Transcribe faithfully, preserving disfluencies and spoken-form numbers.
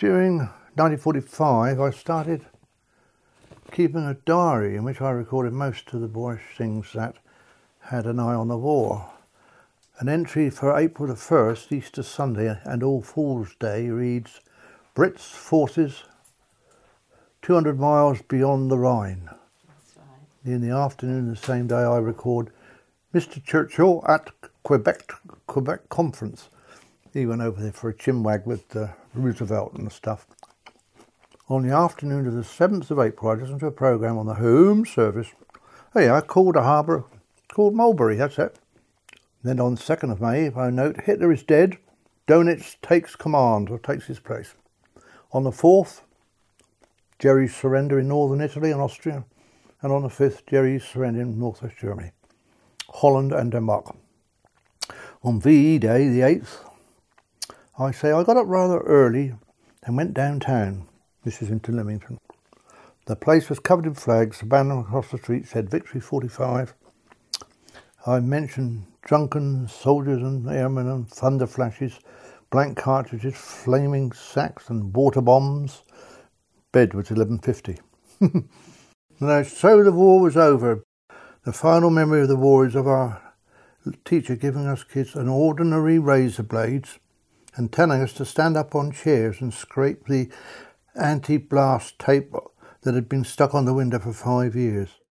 During nineteen forty-five I started keeping a diary in which I recorded most of the boyish things that had an eye on the war. An entry for April the first, Easter Sunday and All Fool's Day reads, Brits forces two hundred miles beyond the Rhine. That's right. In the afternoon the same day I record Mister Churchill at Quebec Quebec conference. He went over there for a chinwag with uh, Roosevelt and stuff. On the afternoon of the seventh of April, I listened to a programme on the Home Service. Hey, I called a harbour called Mulberry, that's it. Then on the second of May, I note, Hitler is dead, Dönitz takes command, or takes his place. On the fourth, Jerry's surrender in northern Italy and Austria. And on the fifth, Jerry's surrender in northwest Germany, Holland and Denmark. On V E Day, the eighth, I say I got up rather early and went downtown. This is into Leamington. The place was covered in flags. The banner across the street said Victory forty-five. I mentioned drunken soldiers and airmen and thunder flashes, blank cartridges, flaming sacks and water bombs. Bed was eleven fifty. So the war was over. The final memory of the war is of our teacher giving us kids an ordinary razor blades and telling us to stand up on chairs and scrape the anti-blast tape that had been stuck on the window for five years.